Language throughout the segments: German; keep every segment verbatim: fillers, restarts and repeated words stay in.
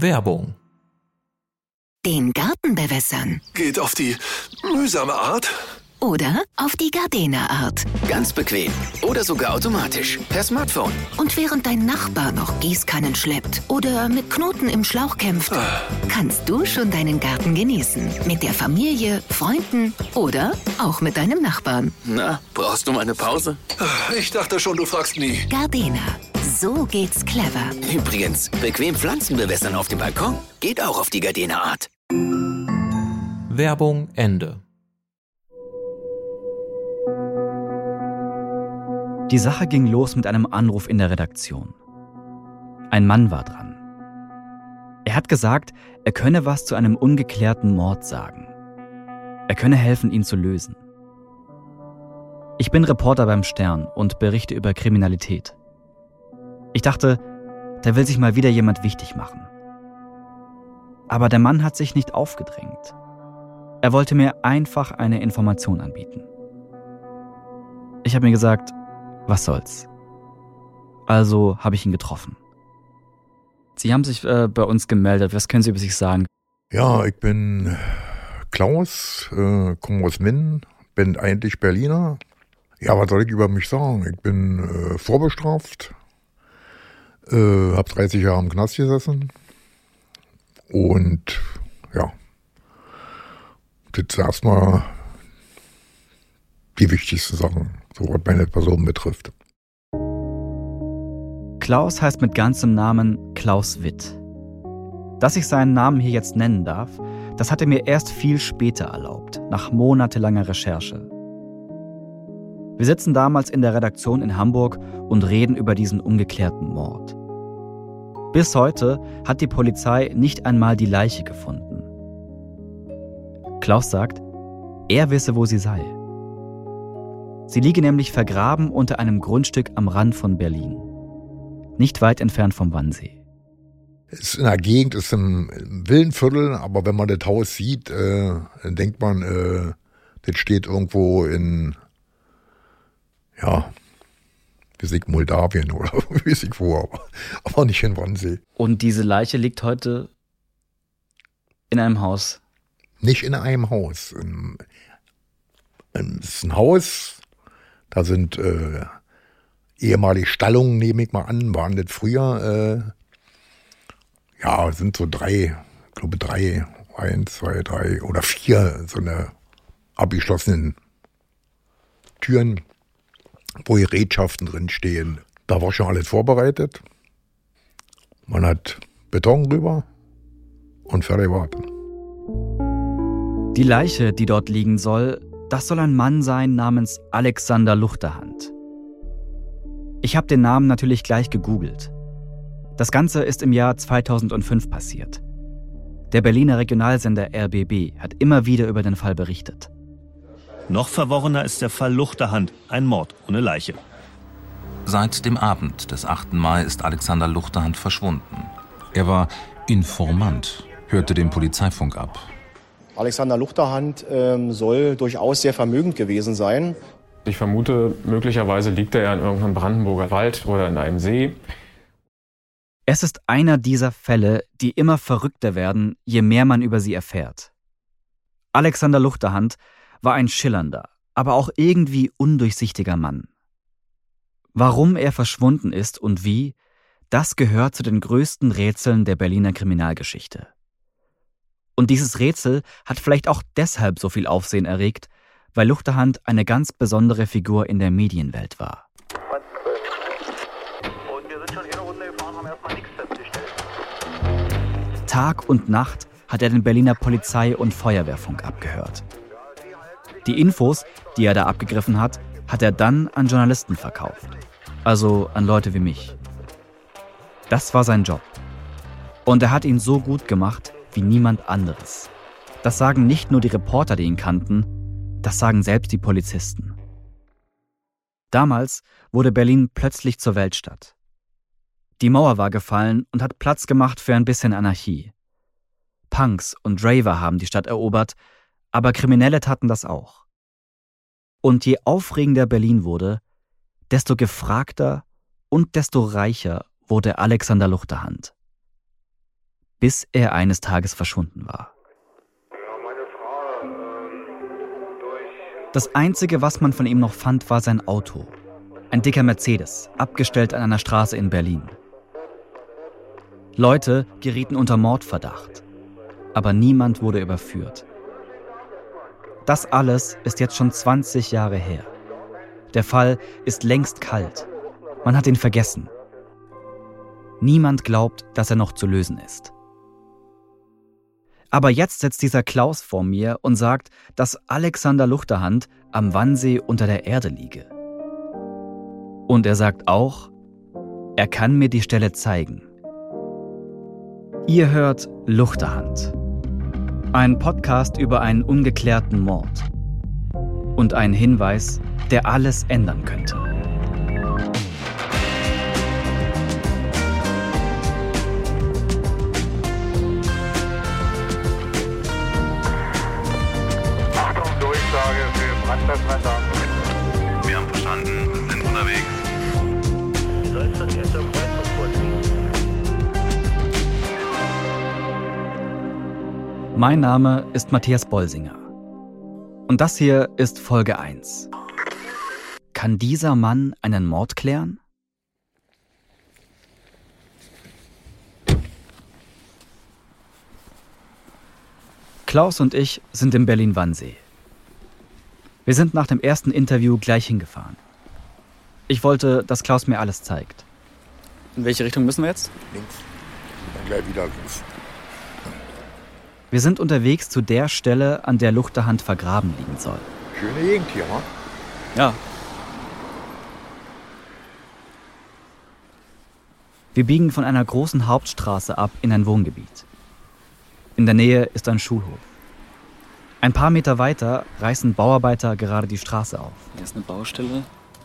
Werbung. Den Garten bewässern. Geht auf die mühsame Art. Oder auf die Gardena-Art. Ganz bequem. Oder sogar automatisch. Per Smartphone. Und während dein Nachbar noch Gießkannen schleppt oder mit Knoten im Schlauch kämpft, kannst du schon deinen Garten genießen. Mit der Familie, Freunden oder auch mit deinem Nachbarn. Na, brauchst du mal eine Pause? Ich dachte schon, du fragst nie. Gardena. So geht's clever. Übrigens, bequem Pflanzen bewässern auf dem Balkon geht auch auf die Gardena-Art. Werbung Ende. Die Sache ging los mit einem Anruf in der Redaktion. Ein Mann war dran. Er hat gesagt, er könne was zu einem ungeklärten Mord sagen. Er könne helfen, ihn zu lösen. Ich bin Reporter beim Stern und berichte über Kriminalität. Ich dachte, da will sich mal wieder jemand wichtig machen. Aber der Mann hat sich nicht aufgedrängt. Er wollte mir einfach eine Information anbieten. Ich habe mir gesagt, was soll's? Also habe ich ihn getroffen. Sie haben sich äh, bei uns gemeldet. Was können Sie über sich sagen? Ja, ich bin Klaus, äh, komme aus Minden, bin eigentlich Berliner. Ja, was soll ich über mich sagen? Ich bin äh, vorbestraft, äh, habe dreißig Jahre im Knast gesessen und ja, das ist erstmal die wichtigsten Sachen, so was meine Person betrifft. Klaus heißt mit ganzem Namen Klaus Witt. Dass ich seinen Namen hier jetzt nennen darf, das hat er mir erst viel später erlaubt, nach monatelanger Recherche. Wir sitzen damals in der Redaktion in Hamburg und reden über diesen ungeklärten Mord. Bis heute hat die Polizei nicht einmal die Leiche gefunden. Klaus sagt, er wisse, wo sie sei. Sie liege nämlich vergraben unter einem Grundstück am Rand von Berlin. Nicht weit entfernt vom Wannsee. Es ist in der Gegend, ist im, im Villenviertel, aber wenn man das Haus sieht, äh, dann denkt man, äh, das steht irgendwo in, ja, weiß ich, Moldawien oder weiß ich wo, aber, aber nicht in Wannsee. Und diese Leiche liegt heute in einem Haus? Nicht in einem Haus. In, in, es ist ein Haus, da sind äh, ehemalige Stallungen, nehme ich mal an, waren das früher. Äh, ja, sind so drei, ich glaube drei, eins, zwei, drei oder vier so eine abgeschlossenen Türen, wo Gerätschaften drin stehen. Da war schon alles vorbereitet. Man hat Beton drüber und fertig warten. Die Leiche, die dort liegen soll, das soll ein Mann sein namens Alexander Luchterhand. Ich habe den Namen natürlich gleich gegoogelt. Das Ganze ist im Jahr zweitausendfünf passiert. Der Berliner Regionalsender R B B hat immer wieder über den Fall berichtet. Noch verworrener ist der Fall Luchterhand, ein Mord ohne Leiche. Seit dem Abend des achten Mai ist Alexander Luchterhand verschwunden. Er war Informant, hörte den Polizeifunk ab. Alexander Luchterhand ähm, soll durchaus sehr vermögend gewesen sein. Ich vermute, möglicherweise liegt er ja in irgendeinem Brandenburger Wald oder in einem See. Es ist einer dieser Fälle, die immer verrückter werden, je mehr man über sie erfährt. Alexander Luchterhand war ein schillernder, aber auch irgendwie undurchsichtiger Mann. Warum er verschwunden ist und wie, das gehört zu den größten Rätseln der Berliner Kriminalgeschichte. Und dieses Rätsel hat vielleicht auch deshalb so viel Aufsehen erregt, weil Luchterhand eine ganz besondere Figur in der Medienwelt war. Tag und Nacht hat er den Berliner Polizei- und Feuerwehrfunk abgehört. Die Infos, die er da abgegriffen hat, hat er dann an Journalisten verkauft. Also an Leute wie mich. Das war sein Job. Und er hat ihn so gut gemacht wie niemand anderes. Das sagen nicht nur die Reporter, die ihn kannten, das sagen selbst die Polizisten. Damals wurde Berlin plötzlich zur Weltstadt. Die Mauer war gefallen und hat Platz gemacht für ein bisschen Anarchie. Punks und Raver haben die Stadt erobert, aber Kriminelle taten das auch. Und je aufregender Berlin wurde, desto gefragter und desto reicher wurde Alexander Luchterhand. bis er eines Tages verschwunden war. Das Einzige, was man von ihm noch fand, war sein Auto. Ein dicker Mercedes, abgestellt an einer Straße in Berlin. Leute gerieten unter Mordverdacht, aber niemand wurde überführt. Das alles ist jetzt schon zwanzig Jahre her. Der Fall ist längst kalt. Man hat ihn vergessen. Niemand glaubt, dass er noch zu lösen ist. Aber jetzt sitzt dieser Klaus vor mir und sagt, dass Alexander Luchterhand am Wannsee unter der Erde liege. Und er sagt auch, er kann mir die Stelle zeigen. Ihr hört Luchterhand. Ein Podcast über einen ungeklärten Mord. Und einen Hinweis, der alles ändern könnte. Achtung, Durchsage für Brandplatzmesser. Wir haben verstanden, sind unterwegs. Soll es das erste Kreuzung vorziehen? Mein Name ist Matthias Bolsinger. Und das hier ist Folge eins. Kann dieser Mann einen Mord klären? Klaus und ich sind in Berlin-Wannsee. Wir sind nach dem ersten Interview gleich hingefahren. Ich wollte, dass Klaus mir alles zeigt. In welche Richtung müssen wir jetzt? Links. Dann gleich wieder links. Wir sind unterwegs zu der Stelle, an der Luchterhand vergraben liegen soll. Schöne Gegend hier, wa? Ja. Wir biegen von einer großen Hauptstraße ab in ein Wohngebiet. In der Nähe ist ein Schulhof. Ein paar Meter weiter reißen Bauarbeiter gerade die Straße auf. Hier ist eine Baustelle.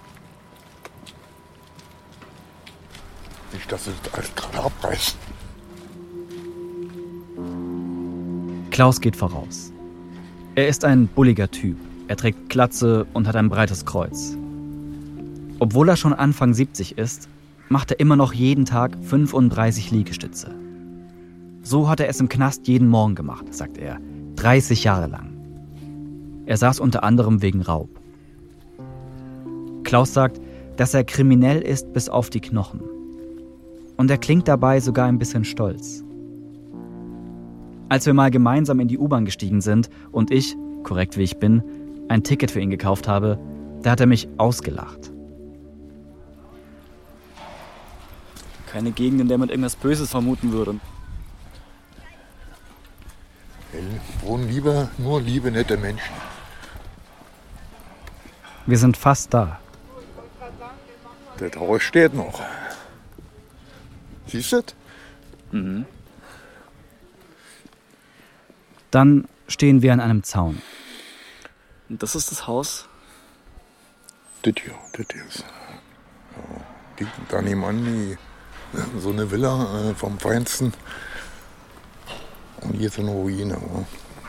Nicht, dass sie das alles gerade abreißen. Klaus geht voraus. Er ist ein bulliger Typ. Er trägt Glatze und hat ein breites Kreuz. Obwohl er schon Anfang siebzig ist, macht er immer noch jeden Tag fünfunddreißig Liegestütze. So hat er es im Knast jeden Morgen gemacht, sagt er. dreißig Jahre lang. Er saß unter anderem wegen Raub. Klaus sagt, dass er kriminell ist bis auf die Knochen. Und er klingt dabei sogar ein bisschen stolz. Als wir mal gemeinsam in die U-Bahn gestiegen sind und ich, korrekt wie ich bin, ein Ticket für ihn gekauft habe, da hat er mich ausgelacht. Keine Gegend, in der man irgendwas Böses vermuten würde. Hier wohnen lieber nur liebe, nette Menschen. Wir sind fast da. Das Haus steht noch. Siehst du das? Mhm. Dann stehen wir an einem Zaun. Und das ist das Haus? Das hier, das hier ist. Ja, die, da nebenan die, so eine Villa äh, vom Feinsten. Und hier ist eine Ruine. Ja.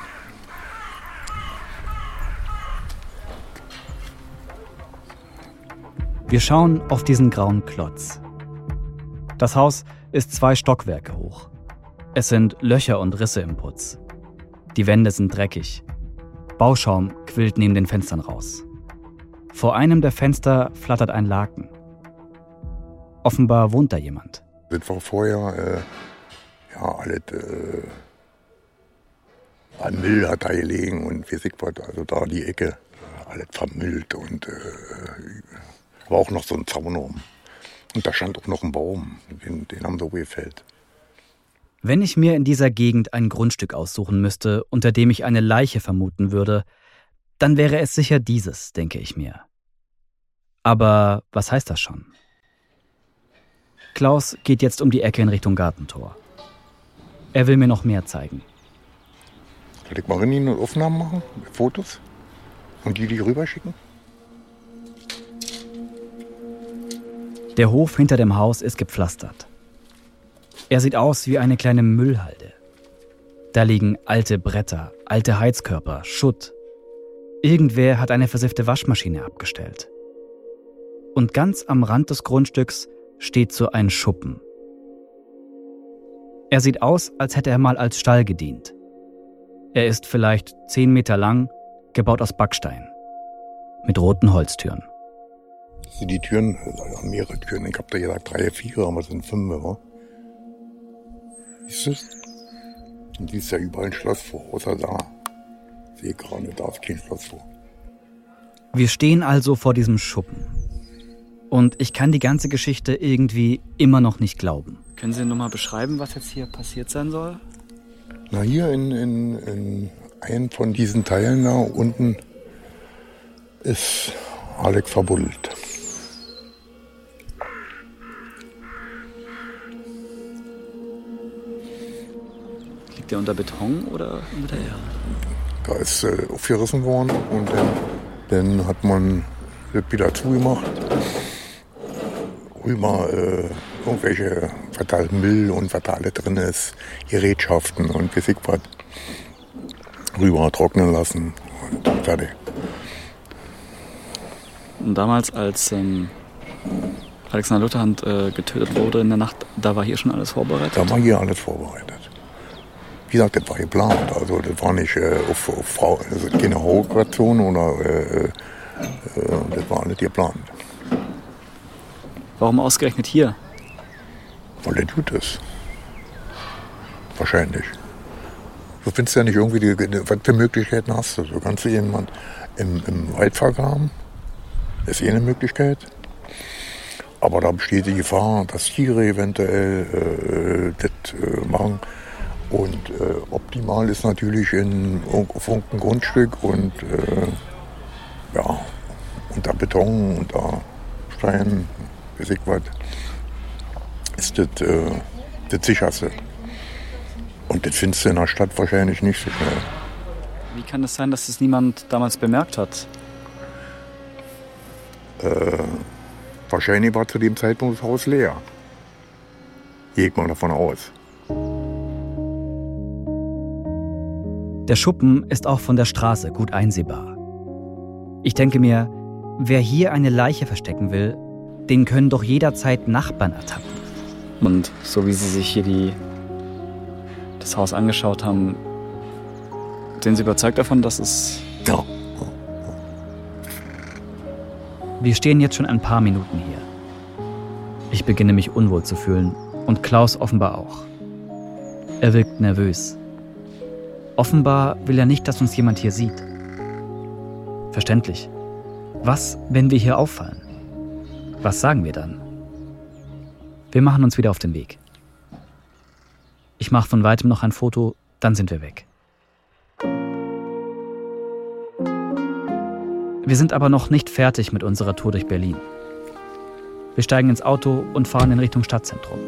Wir schauen auf diesen grauen Klotz. Das Haus ist zwei Stockwerke hoch. Es sind Löcher und Risse im Putz. Die Wände sind dreckig. Bauschaum quillt neben den Fenstern raus. Vor einem der Fenster flattert ein Laken. Offenbar wohnt da jemand. Das war vorher, äh, ja, alles äh, an Müll hat da gelegen und weiß ich was, also da die Ecke, alles vermüllt und äh, war auch noch so ein Zaun rum. Und da stand auch noch ein Baum, den, den haben sie gefällt. Wenn ich mir in dieser Gegend ein Grundstück aussuchen müsste, unter dem ich eine Leiche vermuten würde, dann wäre es sicher dieses, denke ich mir. Aber was heißt das schon? Klaus geht jetzt um die Ecke in Richtung Gartentor. Er will mir noch mehr zeigen. Soll ich mal rein und Aufnahmen machen, Fotos und die die rüberschicken? Der Hof hinter dem Haus ist gepflastert. Er sieht aus wie eine kleine Müllhalde. Da liegen alte Bretter, alte Heizkörper, Schutt. Irgendwer hat eine versiffte Waschmaschine abgestellt. Und ganz am Rand des Grundstücks steht so ein Schuppen. Er sieht aus, als hätte er mal als Stall gedient. Er ist vielleicht zehn Meter lang, gebaut aus Backstein. Mit roten Holztüren. Die Türen, also mehrere Türen, ich habe da gesagt drei, vier, aber es sind fünf, oder? Siehst du es? Und siehst ja überall ein Schloss vor, außer da. Ich sehe gerade, da ist kein Schloss vor. Wir stehen also vor diesem Schuppen. Und ich kann die ganze Geschichte irgendwie immer noch nicht glauben. Können Sie nur mal beschreiben, was jetzt hier passiert sein soll? Na, hier in, in, in einem von diesen Teilen da unten ist Alex verbuddelt. Liegt der unter Beton oder unter der Erde? Da ist äh, aufgerissen worden und dann, dann hat man das wieder zugemacht. Rüber äh, irgendwelche verteilten Müll und was da alles drin ist, Gerätschaften und weiß ich was, rüber trocknen lassen und fertig. Und damals, als ähm, Alexander Luthahand äh, getötet wurde in der Nacht, da war hier schon alles vorbereitet? Da war hier alles vorbereitet. Wie gesagt, das war geplant. Also das war nicht äh, auf, auf Frau, also keine Hochration oder äh, äh, das war alles geplant. Warum ausgerechnet hier? Weil er gut ist. Wahrscheinlich. Du findest ja nicht irgendwie, die, was für Möglichkeiten hast du. Du kannst du jemanden im, im Wald vergraben. Das ist eh eine Möglichkeit. Aber da besteht die Gefahr, dass Tiere eventuell äh, das äh, machen. Und äh, optimal ist natürlich in, auf irgendeinem Grundstück und äh, ja, unter Beton, unter Stein, weiß ich was, ist das äh, das Sicherste. Und das findest du in der Stadt wahrscheinlich nicht so schnell. Wie kann es sein, dass es niemand damals bemerkt hat? Äh, wahrscheinlich war zu dem Zeitpunkt das Haus leer. Gehe ich mal davon aus. Der Schuppen ist auch von der Straße gut einsehbar. Ich denke mir, wer hier eine Leiche verstecken will, den können doch jederzeit Nachbarn ertappen. Und so wie Sie sich hier die, das Haus angeschaut haben, sind Sie überzeugt davon, dass es... Ja. Wir stehen jetzt schon ein paar Minuten hier. Ich beginne mich unwohl zu fühlen und Klaus offenbar auch. Er wirkt nervös. Offenbar will er nicht, dass uns jemand hier sieht. Verständlich. Was, wenn wir hier auffallen? Was sagen wir dann? Wir machen uns wieder auf den Weg. Ich mache von weitem noch ein Foto, dann sind wir weg. Wir sind aber noch nicht fertig mit unserer Tour durch Berlin. Wir steigen ins Auto und fahren in Richtung Stadtzentrum.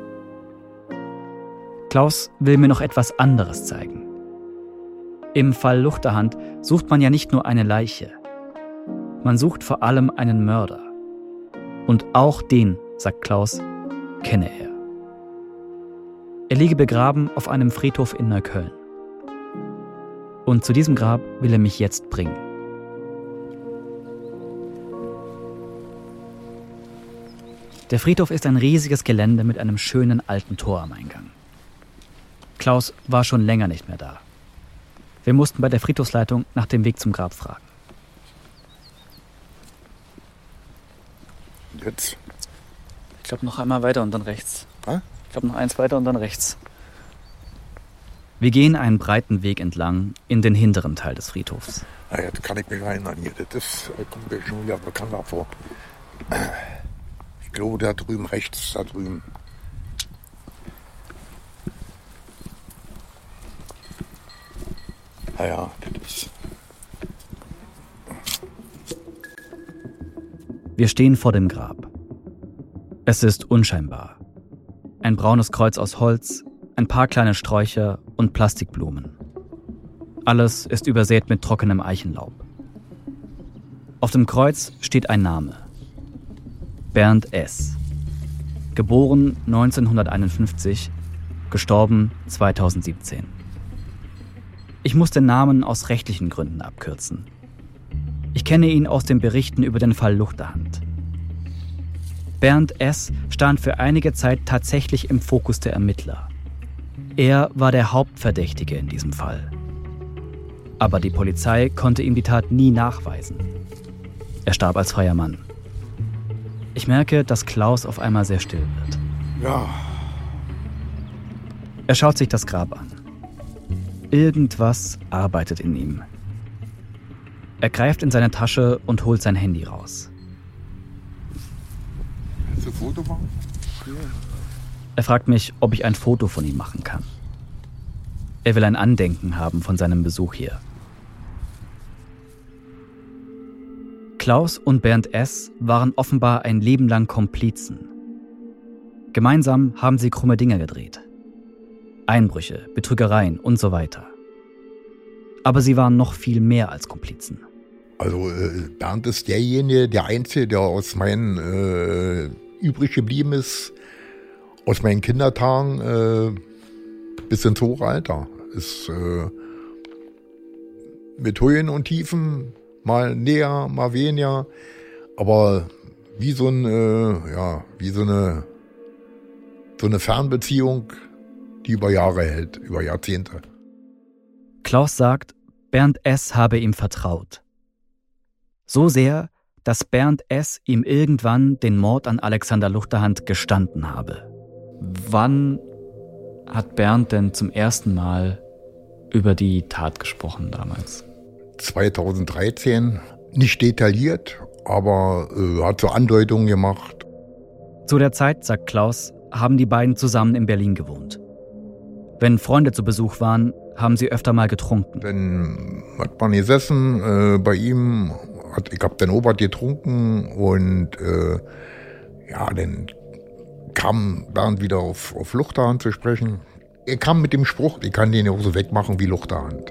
Klaus will mir noch etwas anderes zeigen. Im Fall Luchterhand sucht man ja nicht nur eine Leiche. Man sucht vor allem einen Mörder. Und auch den, sagt Klaus, kenne er. Er liege begraben auf einem Friedhof in Neukölln. Und zu diesem Grab will er mich jetzt bringen. Der Friedhof ist ein riesiges Gelände mit einem schönen alten Tor am Eingang. Klaus war schon länger nicht mehr da. Wir mussten bei der Friedhofsleitung nach dem Weg zum Grab fragen. Jetzt? Ich glaube noch einmal weiter und dann rechts. Hä? Ich glaube noch eins weiter und dann rechts. Wir gehen einen breiten Weg entlang in den hinteren Teil des Friedhofs. Ah ja, das kann ich mich erinnern hier. Das ist, kommt mir schon wieder bekannt vor. Ich glaube, da drüben rechts, da drüben. Ah ja, das ist... Wir stehen vor dem Grab. Es ist unscheinbar. Ein braunes Kreuz aus Holz, ein paar kleine Sträucher und Plastikblumen. Alles ist übersät mit trockenem Eichenlaub. Auf dem Kreuz steht ein Name. Bernd S. Geboren neunzehnhunderteinundfünfzig, gestorben zweitausendsiebzehn. Ich muss den Namen aus rechtlichen Gründen abkürzen. Ich kenne ihn aus den Berichten über den Fall Luchterhand. Bernd S. stand für einige Zeit tatsächlich im Fokus der Ermittler. Er war der Hauptverdächtige in diesem Fall. Aber die Polizei konnte ihm die Tat nie nachweisen. Er starb als freier Mann. Ich merke, dass Klaus auf einmal sehr still wird. Ja. Er schaut sich das Grab an. Irgendwas arbeitet in ihm. Er greift in seine Tasche und holt sein Handy raus. Willst du ein Foto machen? Er fragt mich, ob ich ein Foto von ihm machen kann. Er will ein Andenken haben von seinem Besuch hier. Klaus und Bernd S. waren offenbar ein Leben lang Komplizen. Gemeinsam haben sie krumme Dinge gedreht. Einbrüche, Betrügereien und so weiter. Aber sie waren noch viel mehr als Komplizen. Also äh, Bernd ist derjenige, der Einzige, der aus meinen äh, übrig geblieben ist, aus meinen Kindertagen äh, bis ins hohe Alter. Ist äh, mit Höhen und Tiefen, mal näher, mal weniger, aber wie so ein, äh, ja, wie so eine, so eine Fernbeziehung, die über Jahre hält, über Jahrzehnte. Klaus sagt, Bernd S. habe ihm vertraut. So sehr, dass Bernd S. ihm irgendwann den Mord an Alexander Luchterhand gestanden habe. Wann hat Bernd denn zum ersten Mal über die Tat gesprochen damals? zweitausenddreizehn, nicht detailliert, aber äh, hat so Andeutungen gemacht. Zu der Zeit, sagt Klaus, haben die beiden zusammen in Berlin gewohnt. Wenn Freunde zu Besuch waren, haben sie öfter mal getrunken. Dann hat man gesessen äh, bei ihm, hat, ich habe den Obert getrunken und äh, ja, dann kam Bernd wieder auf, auf Luchterhand zu sprechen. Er kam mit dem Spruch, ich kann den ja auch so wegmachen wie Luchterhand.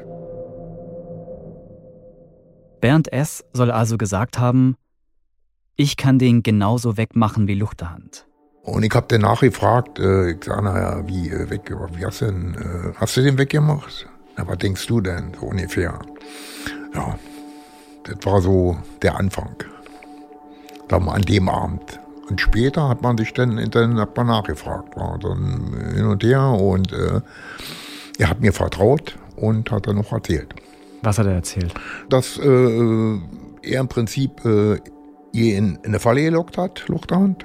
Bernd S. soll also gesagt haben, ich kann den genauso wegmachen wie Luchterhand. Und ich habe den nachgefragt, äh, ich sage, naja, wie äh, weg, wie hast du denn, äh, hast du den weggemacht? Na, was denkst du denn, so ungefähr? Ja, das war so der Anfang. Dann an dem Abend. Und später hat man sich dann, dann hat man nachgefragt, war dann hin und her und äh, er hat mir vertraut und hat dann noch erzählt. Was hat er erzählt? Dass äh, er im Prinzip äh, ihr in, in eine Falle gelockt hat, Luchterhand.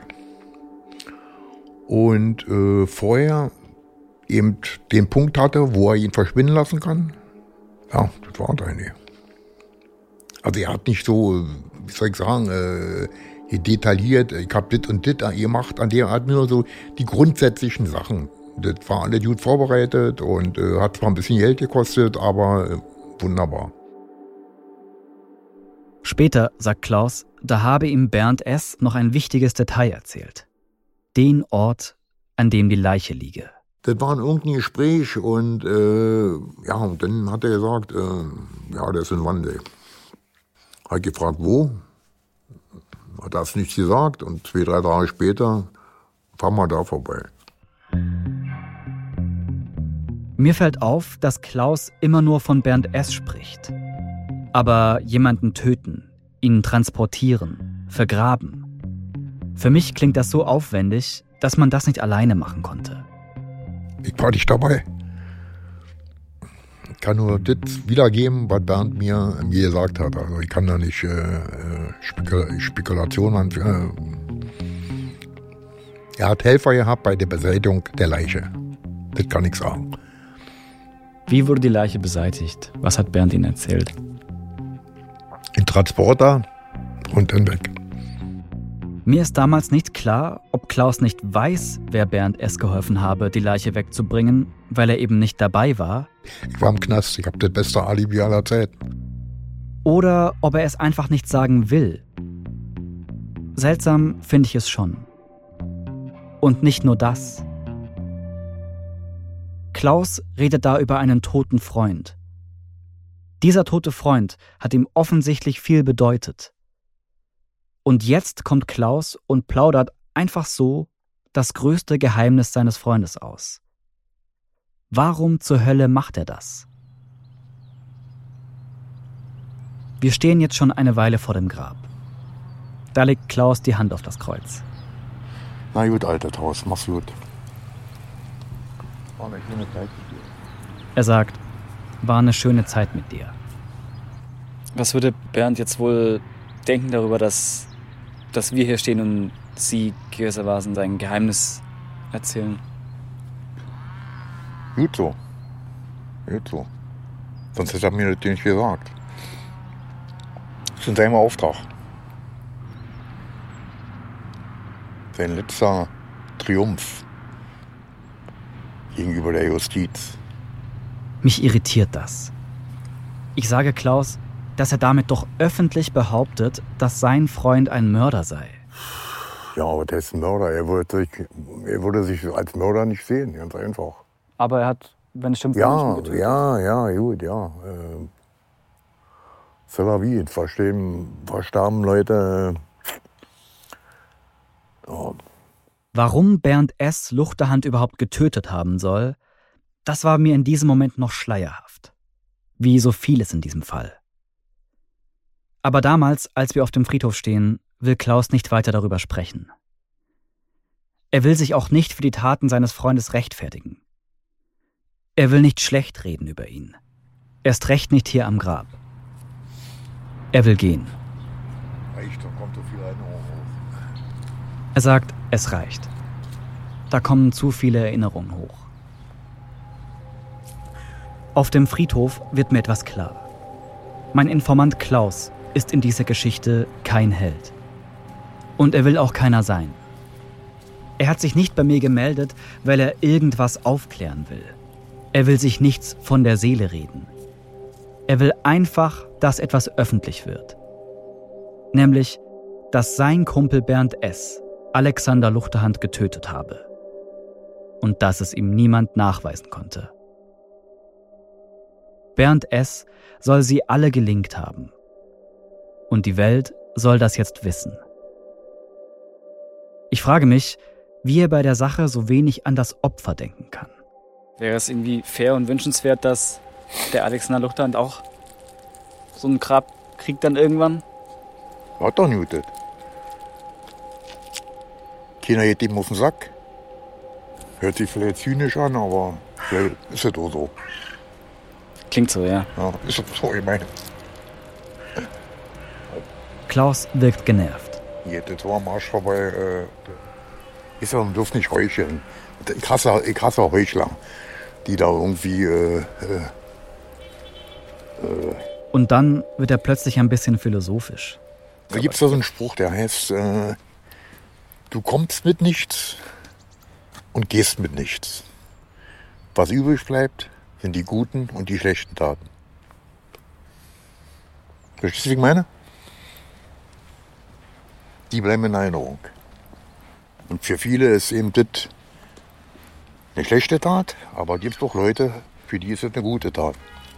Und äh, vorher eben den Punkt hatte, wo er ihn verschwinden lassen kann. Ja, das war das eigentlich. Also er hat nicht so, wie soll ich sagen, äh, detailliert, ich habe dit und dit gemacht, an der hat nur so die grundsätzlichen Sachen. Das war alles gut vorbereitet und äh, hat zwar ein bisschen Geld gekostet, aber äh, wunderbar. Später, sagt Klaus, da habe ihm Bernd S. noch ein wichtiges Detail erzählt. Den Ort, an dem die Leiche liege. Das war irgendein Gespräch und äh, ja, und dann hat er gesagt, äh, ja, der ist in Wannsee. Hat gefragt, wo? Hat das nichts gesagt und zwei, drei Tage später fahren wir da vorbei. Mir fällt auf, dass Klaus immer nur von Bernd S. spricht. Aber jemanden töten, ihn transportieren, vergraben. Für mich klingt das so aufwendig, dass man das nicht alleine machen konnte. Ich war nicht dabei. Ich kann nur das wiedergeben, was Bernd mir, mir gesagt hat. Also ich kann da nicht äh, Spekul- Spekulationen an. Äh, er hat Helfer gehabt bei der Beseitigung der Leiche. Das kann ich sagen. Wie wurde die Leiche beseitigt? Was hat Bernd Ihnen erzählt? In Transporter und dann weg. Mir ist damals nicht klar, ob Klaus nicht weiß, wer Bernd S. geholfen habe, die Leiche wegzubringen, weil er eben nicht dabei war. Ich war im Knast, ich habe das beste Alibi aller Zeiten. Oder ob er es einfach nicht sagen will. Seltsam finde ich es schon. Und nicht nur das. Klaus redet da über einen toten Freund. Dieser tote Freund hat ihm offensichtlich viel bedeutet. Und jetzt kommt Klaus und plaudert einfach so das größte Geheimnis seines Freundes aus. Warum zur Hölle macht er das? Wir stehen jetzt schon eine Weile vor dem Grab. Da legt Klaus die Hand auf das Kreuz. Na gut, alter Haus, mach's gut. War eine schöne Zeit mit dir. Er sagt, war eine schöne Zeit mit dir. Was würde Bernd jetzt wohl denken darüber, dass, dass wir hier stehen und Sie gewissermaßen sein Geheimnis erzählen? Gut so. Gut so. Sonst hätte er mir das nicht gesagt. Das ist in seinem Auftrag. Sein letzter Triumph gegenüber der Justiz. Mich irritiert das. Ich sage Klaus, dass er damit doch öffentlich behauptet, dass sein Freund ein Mörder sei. Ja, aber der ist ein Mörder. Er würde sich, er würde sich als Mörder nicht sehen, ganz einfach. Aber er hat, wenn es stimmt, Ja, Menschen getötet. ja, ja, gut, ja. Äh, c'est la vie. Verstehen, verstarben Leute. Äh, ja. Warum Bernd S. Luchterhand überhaupt getötet haben soll, das war mir in diesem Moment noch schleierhaft. Wie so vieles in diesem Fall. Aber damals, als wir auf dem Friedhof stehen, will Klaus nicht weiter darüber sprechen. Er will sich auch nicht für die Taten seines Freundes rechtfertigen. Er will nicht schlecht reden über ihn. Erst recht nicht hier am Grab. Er will gehen. Reicht, da kommt so viel Erinnerung hoch. Er sagt, es reicht. Da kommen zu viele Erinnerungen hoch. Auf dem Friedhof wird mir etwas klar. Mein Informant Klaus ist in dieser Geschichte kein Held. Und er will auch keiner sein. Er hat sich nicht bei mir gemeldet, weil er irgendwas aufklären will. Er will sich nichts von der Seele reden. Er will einfach, dass etwas öffentlich wird. Nämlich, dass sein Kumpel Bernd S. Alexander Luchterhand getötet habe. Und dass es ihm niemand nachweisen konnte. Bernd S. soll sie alle gelingt haben. Und die Welt soll das jetzt wissen. Ich frage mich, wie er bei der Sache so wenig an das Opfer denken kann. Wäre es irgendwie fair und wünschenswert, dass der Alexander Luchterhand auch so einen Grab kriegt dann irgendwann? Hat doch nicht das. Keiner geht ihm auf den Sack. Hört sich vielleicht zynisch an, aber vielleicht ist es auch so. Klingt so, ja. Ja, ist doch so, ich meine. Klaus wirkt genervt. Hier, das war am Arsch vorbei. Äh, ist ja, man darf nicht heucheln. Ich hasse, ich hasse Heuchler, die da irgendwie... Äh, äh, äh, Und dann wird er plötzlich ein bisschen philosophisch. Da gibt es da so einen Spruch, der heißt, äh, du kommst mit nichts und gehst mit nichts. Was übrig bleibt, sind die guten und die schlechten Taten. Verstehst du, wie ich meine? Die bleiben in Erinnerung. Und für viele ist eben das eine schlechte Tat, aber es gibt auch Leute, für die ist es eine gute Tat.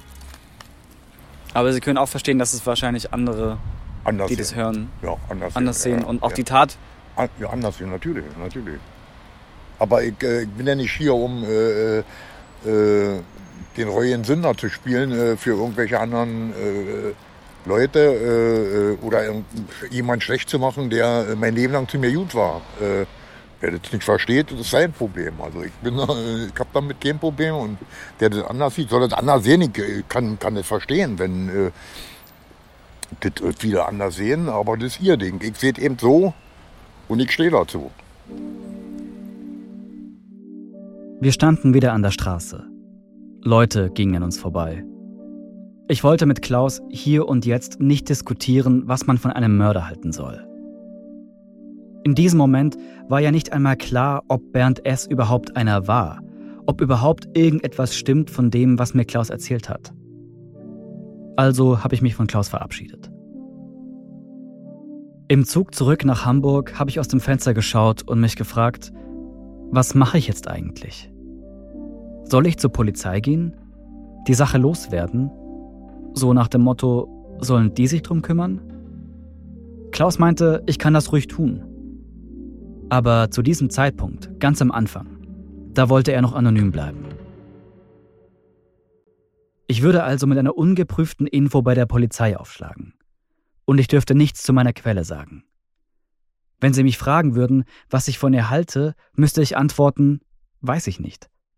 Aber Sie können auch verstehen, dass es wahrscheinlich andere, anders die das sehen. hören, ja, anders, anders sehen. Ja, und auch ja. die Tat. Ja, anders sehen, natürlich, natürlich. Aber ich, äh, ich bin ja nicht hier, um äh, äh, den reuigen Sünder zu spielen äh, für irgendwelche anderen äh, Leute äh, oder jemand schlecht zu machen, der mein Leben lang zu mir gut war. Äh, wer das nicht versteht, das ist sein Problem. Also ich bin, äh, ich habe damit kein Problem und der das anders sieht, soll das anders sehen. Ich kann, kann das verstehen, wenn äh, das wieder anders sehen, aber das ist ihr Ding. Ich sehe es eben so und ich stehe dazu. Wir standen wieder an der Straße. Leute gingen an uns vorbei. Ich wollte mit Klaus hier und jetzt nicht diskutieren, was man von einem Mörder halten soll. In diesem Moment war ja nicht einmal klar, ob Bernd S. überhaupt einer war, ob überhaupt irgendetwas stimmt von dem, was mir Klaus erzählt hat. Also habe ich mich von Klaus verabschiedet. Im Zug zurück nach Hamburg habe ich aus dem Fenster geschaut und mich gefragt, was mache ich jetzt eigentlich? Soll ich zur Polizei gehen? Die Sache loswerden? So nach dem Motto, sollen die sich drum kümmern? Klaus meinte, ich kann das ruhig tun. Aber zu diesem Zeitpunkt, ganz am Anfang, da wollte er noch anonym bleiben. Ich würde also mit einer ungeprüften Info bei der Polizei aufschlagen. Und ich dürfte nichts zu meiner Quelle sagen. Wenn sie mich fragen würden, was ich von ihr halte, müsste ich antworten, weiß ich nicht.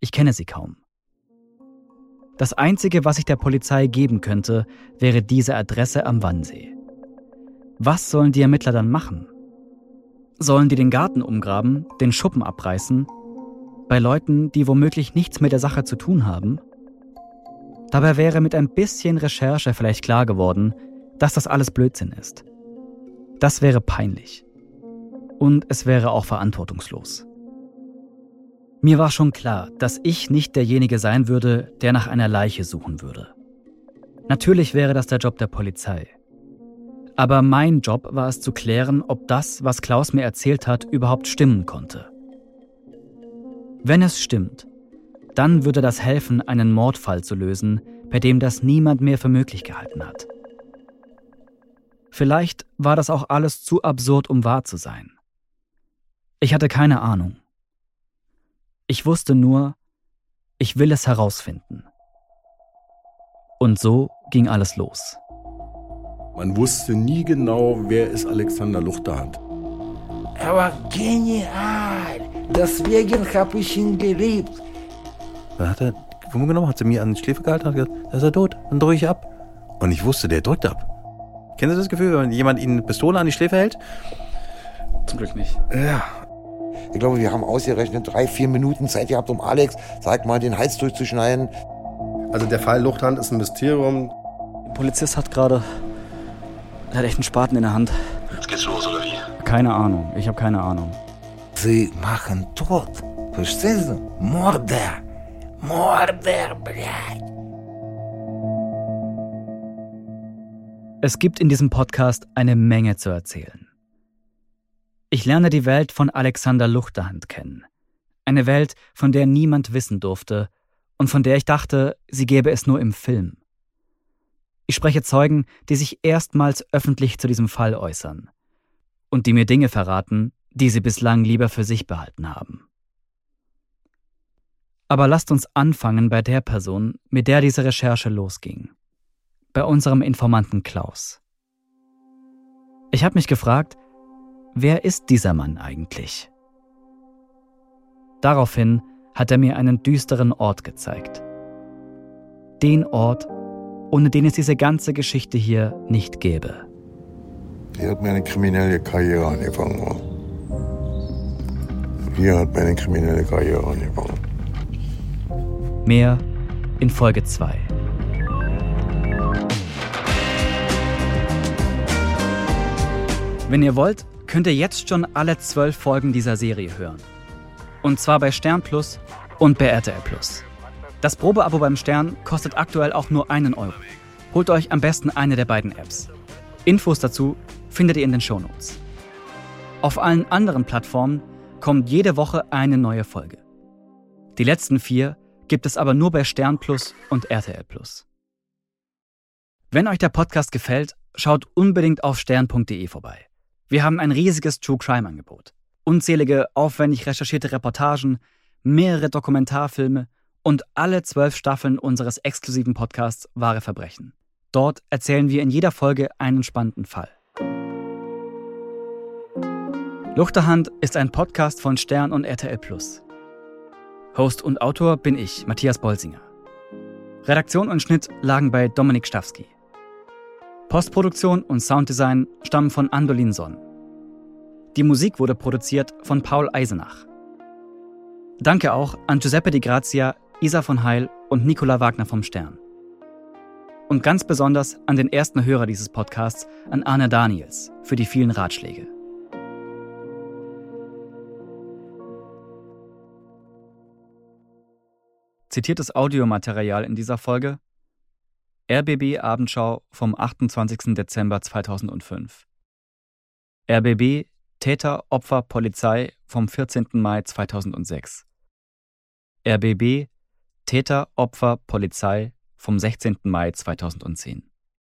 Ich kenne sie kaum. Das Einzige, was ich der Polizei geben könnte, wäre diese Adresse am Wannsee. Was sollen die Ermittler dann machen? Sollen die den Garten umgraben, den Schuppen abreißen? Bei Leuten, die womöglich nichts mit der Sache zu tun haben? Dabei wäre mit ein bisschen Recherche vielleicht klar geworden, dass das alles Blödsinn ist. Das wäre peinlich. Und es wäre auch verantwortungslos. Mir war schon klar, dass ich nicht derjenige sein würde, der nach einer Leiche suchen würde. Natürlich wäre das der Job der Polizei. Aber mein Job war es zu klären, ob das, was Klaus mir erzählt hat, überhaupt stimmen konnte. Wenn es stimmt, dann würde das helfen, einen Mordfall zu lösen, bei dem das niemand mehr für möglich gehalten hat. Vielleicht war das auch alles zu absurd, um wahr zu sein. Ich hatte keine Ahnung. Ich wusste nur, ich will es herausfinden. Und so ging alles los. Man wusste nie genau, wer ist Alexander Luchterhand. Er war genial. Deswegen habe ich ihn geliebt. Dann hat er, wo genommen, hat sie mir an die Schläfe gehalten und hat gesagt, da ist er tot, dann drücke ich ab. Und ich wusste, der drückt ab. Kennen Sie das Gefühl, wenn jemand Ihnen eine Pistole an die Schläfe hält? Zum Glück nicht. Ja. Ich glaube, wir haben ausgerechnet drei, vier Minuten Zeit gehabt, um Alex, sag mal, den Hals durchzuschneiden. Also der Fall Luchterhand ist ein Mysterium. Der Polizist hat gerade, er hat echt einen Spaten in der Hand. Jetzt geht's los, oder wie? Keine Ahnung, ich habe keine Ahnung. Sie machen tot. Verstehst du? Mörder. Mörder, blядь. Es gibt in diesem Podcast eine Menge zu erzählen. Ich lerne die Welt von Alexander Luchterhand kennen. Eine Welt, von der niemand wissen durfte und von der ich dachte, sie gäbe es nur im Film. Ich spreche Zeugen, die sich erstmals öffentlich zu diesem Fall äußern und die mir Dinge verraten, die sie bislang lieber für sich behalten haben. Aber lasst uns anfangen bei der Person, mit der diese Recherche losging. Bei unserem Informanten Klaus. Ich habe mich gefragt, wer ist dieser Mann eigentlich? Daraufhin hat er mir einen düsteren Ort gezeigt. Den Ort, ohne den es diese ganze Geschichte hier nicht gäbe. Hier hat meine kriminelle Karriere angefangen. Hier hat meine kriminelle Karriere angefangen. Mehr in Folge zwei. Wenn ihr wollt, könnt ihr jetzt schon alle zwölf Folgen dieser Serie hören. Und zwar bei Stern Plus und bei R T L Plus. Das Probeabo beim Stern kostet aktuell auch nur einen Euro. Holt euch am besten eine der beiden Apps. Infos dazu findet ihr in den Shownotes. Auf allen anderen Plattformen kommt jede Woche eine neue Folge. Die letzten vier gibt es aber nur bei Stern Plus und R T L Plus. Wenn euch der Podcast gefällt, schaut unbedingt auf stern punkt de vorbei. Wir haben ein riesiges True-Crime-Angebot. Unzählige, aufwendig recherchierte Reportagen, mehrere Dokumentarfilme und alle zwölf Staffeln unseres exklusiven Podcasts Wahre Verbrechen. Dort erzählen wir in jeder Folge einen spannenden Fall. Luchterhand ist ein Podcast von Stern und R T L Plus. Host und Autor bin ich, Matthias Bolsinger. Redaktion und Schnitt lagen bei Dominik Stawski. Postproduktion und Sounddesign stammen von Andolin Sonn. Die Musik wurde produziert von Paul Eisenach. Danke auch an Giuseppe Di Grazia, Isa von Heil und Nicola Wagner vom Stern. Und ganz besonders an den ersten Hörer dieses Podcasts, an Arne Daniels, für die vielen Ratschläge. Zitiertes Audiomaterial in dieser Folge: R B B Abendschau vom achtundzwanzigsten Dezember zweitausendfünf. R B B Täter, Opfer, Polizei vom vierzehnten Mai zweitausendsechs. R B B Täter, Opfer, Polizei vom sechzehnten Mai zweitausendzehn.